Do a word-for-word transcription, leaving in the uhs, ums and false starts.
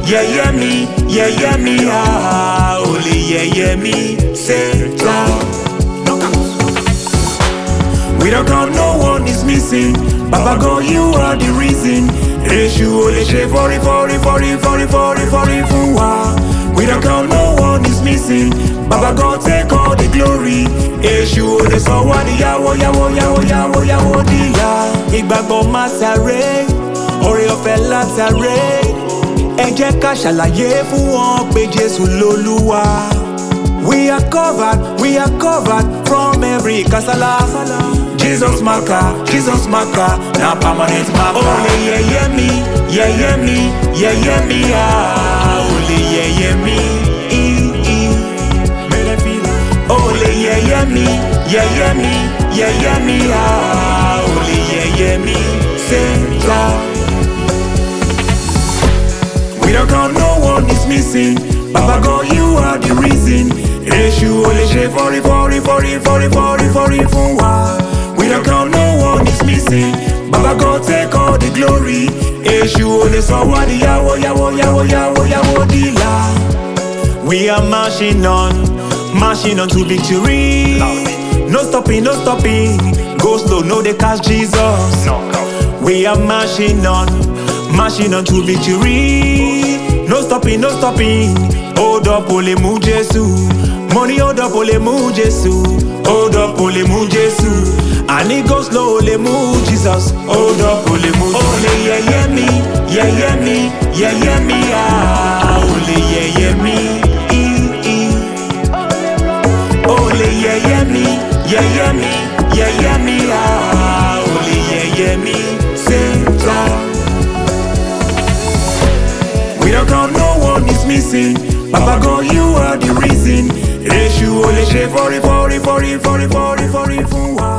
yẹ̀yẹ́ mi, yẹ̀yẹ́ mi, ah, ò lè yẹ̀yẹ́ mi, Satan. We don't count, no one is missing. Baba God, you are the reason. Èṣù ò lè ṣe fọ́rí fọ́rí fọ́rí fọ́rí fọ́rí fọ́rí fún wa. We don't count, no one is missing. Baba God, take all the glory. Èṣù ò lè sọ wá di yàwó yàwó yàwó yàwó yàwó díyà. Ìgbàgbọ́ máa sáré, oore ọ̀fẹ́ látàré. Ẹ jẹ́ ká ṣàlàyé fún wọn pé Jésù lolúwa. We are covered, we are covered from every kasala. Jesus maka, Jesus maka, na permanent maka. Ole yẹ̀yẹ́ mi, yẹ̀yẹ́ mi, yẹ̀yẹ́ mi, ah, ole yẹ̀yẹ́ mi, i i. Ole yẹ̀yẹ́ mi, yẹ̀yẹ́ mi, yẹ̀yẹ́ mi, ah, ole yẹ̀yẹ́ mi, Satan. We don't count, no one is missing. Baba God, you are the reason. Èṣù ò lè ṣe fọ́rí fọ́rí fọ́rí fọ́rí fọ́rí fọ́rí fún wa. We don't count, no one is missing. Baba God, take all the glory. Èṣù ò lè sọ wá di yàwó yàwó yàwó yàwó yàwó dílà. We are marching on, marching on to victory. No stopping, no stopping. Go slow, no they catch Jesus. We are marching on, marching on to victory. No stopping, no stopping. Hold up, ole mu Jesu. Money hold up, ole mu Jesu. Hold up, ole mu Jesu. And it goes slow, ole mu Jesus. Hold up, ole mu. Ole yẹ̀yẹ́ mi, yẹ̀yẹ́ mi, yẹ̀yẹ́ mi, ah, ole yẹ̀yẹ́ mi, i i. Ole yẹ̀yẹ́ mi, yẹ̀yẹ́ mi, yẹ̀yẹ́ mi, ah, ole yẹ̀yẹ́ mi, Satan. We don't count, no one is missing. Baba God, you are the reason. Èṣù ò lè ṣe fọ́rí fọ́rí fọ́rí fọ́rí fọ́rí fọ́rí fún wa.